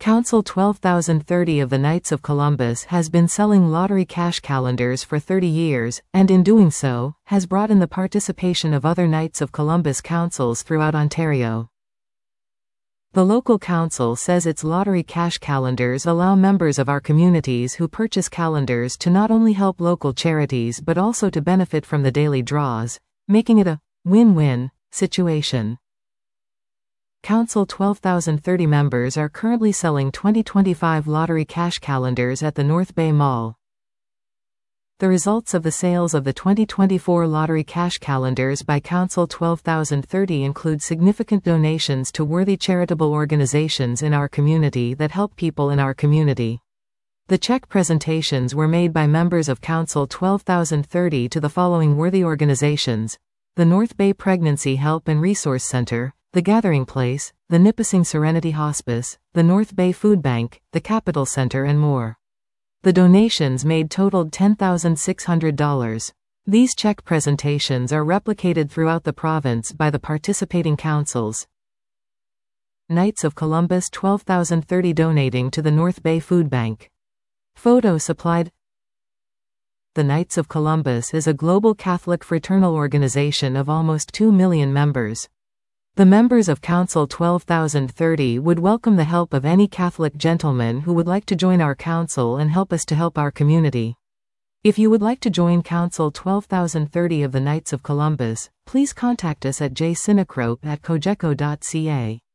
Council 12,030 of the Knights of Columbus has been selling lottery cash calendars for 30 years, and in doing so, has brought in the participation of other Knights of Columbus councils throughout Ontario. The local council says its lottery cash calendars allow members of our communities who purchase calendars to not only help local charities but also to benefit from the daily draws, making it a win-win situation. Council 12,030 members are currently selling 2025 lottery cash calendars at the North Bay Mall. The results of the sales of the 2024 lottery cash calendars by Council 12,030 include significant donations to worthy charitable organizations in our community that help people in our community. The check presentations were made by members of Council 12,030 to the following worthy organizations: the North Bay Pregnancy Help and Resource Center, the Gathering Place, the Nipissing Serenity Hospice, the North Bay Food Bank, the Capital Center and more. The donations made totaled $10,600. These check presentations are replicated throughout the province by the participating councils. Knights of Columbus 12,030 donating to the North Bay Food Bank. Photo supplied. The Knights of Columbus is a global Catholic fraternal organization of almost 2 million members. The members of Council 12,030 would welcome the help of any Catholic gentleman who would like to join our council and help us to help our community. If you would like to join Council 12,030 of the Knights of Columbus, please contact us at jcinecrope@cogeco.ca.